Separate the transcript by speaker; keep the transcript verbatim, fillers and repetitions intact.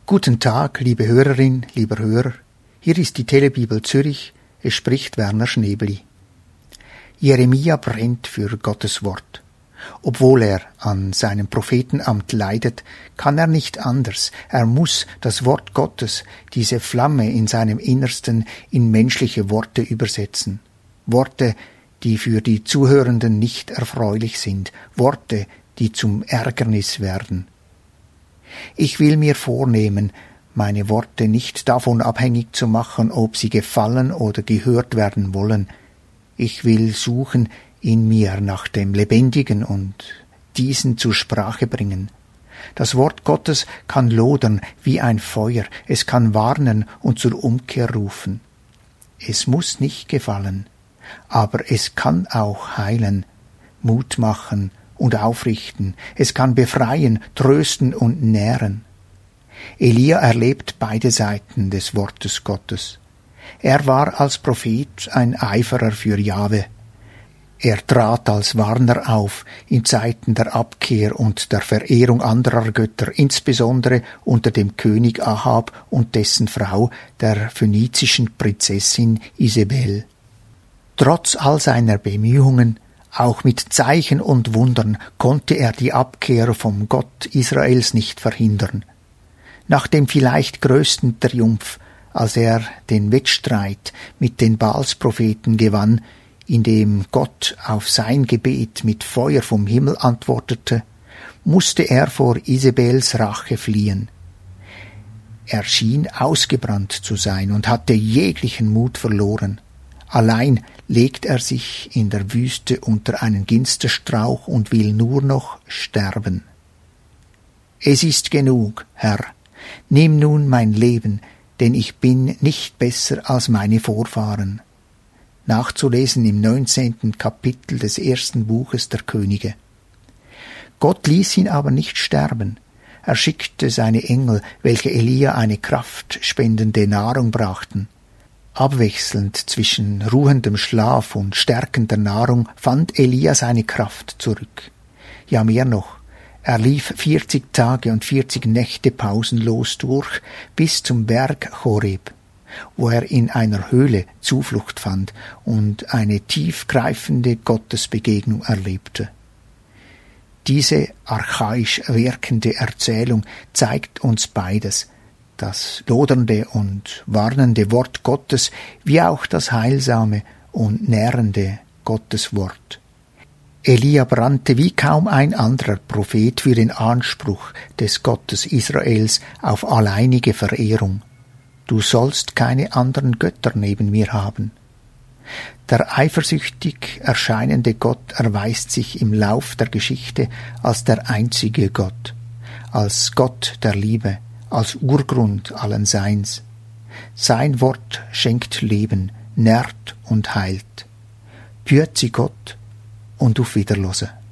Speaker 1: Guten Tag, liebe Hörerin, lieber Hörer. Hier ist die Telebibel Zürich. Es spricht Werner Schnebeli. Jeremia brennt für Gottes Wort. Obwohl er an seinem Prophetenamt leidet, kann er nicht anders. Er muss das Wort Gottes, diese Flamme in seinem Innersten, in menschliche Worte übersetzen. Worte, die für die Zuhörenden nicht erfreulich sind. Worte, die zum Ärgernis werden. Ich will mir vornehmen, meine Worte nicht davon abhängig zu machen, ob sie gefallen oder gehört werden wollen. Ich will suchen in mir nach dem Lebendigen und diesen zur Sprache bringen. Das Wort Gottes kann lodern wie ein Feuer, es kann warnen und zur Umkehr rufen. Es muss nicht gefallen, aber es kann auch heilen, Mut machen und aufrichten, es kann befreien, trösten und nähren. Elia erlebt beide Seiten des Wortes Gottes. Er war als Prophet ein Eiferer für Jahwe. Er trat als Warner auf in Zeiten der Abkehr und der Verehrung anderer Götter, insbesondere unter dem König Ahab und dessen Frau, der phönizischen Prinzessin Isabel. Trotz all seiner Bemühungen, auch mit Zeichen und Wundern, konnte er die Abkehr vom Gott Israels nicht verhindern. Nach dem vielleicht größten Triumph, als er den Wettstreit mit den Baalspropheten gewann, indem Gott auf sein Gebet mit Feuer vom Himmel antwortete, musste er vor Isabels Rache fliehen. Er schien ausgebrannt zu sein und hatte jeglichen Mut verloren. Allein legt er sich in der Wüste unter einen Ginsterstrauch und will nur noch sterben. Es ist genug, Herr, nimm nun mein Leben, denn ich bin nicht besser als meine Vorfahren. Nachzulesen im neunzehnten Kapitel des ersten Buches der Könige. Gott ließ ihn aber nicht sterben. Er schickte seine Engel, welche Elia eine kraftspendende Nahrung brachten. Abwechselnd zwischen ruhendem Schlaf und stärkender Nahrung fand Elia seine Kraft zurück. Ja, mehr noch. Er lief vierzig Tage und vierzig Nächte pausenlos durch bis zum Berg Horeb, wo er in einer Höhle Zuflucht fand und eine tiefgreifende Gottesbegegnung erlebte. Diese archaisch wirkende Erzählung zeigt uns beides, das lodernde und warnende Wort Gottes, wie auch das heilsame und nährende Gotteswort. Elia brannte wie kaum ein anderer Prophet für den Anspruch des Gottes Israels auf alleinige Verehrung. Du sollst keine anderen Götter neben mir haben. Der eifersüchtig erscheinende Gott erweist sich im Lauf der Geschichte als der einzige Gott, als Gott der Liebe, als Urgrund allen Seins. Sein Wort schenkt Leben, nährt und heilt. Püezi Gott und auf Wiederlose.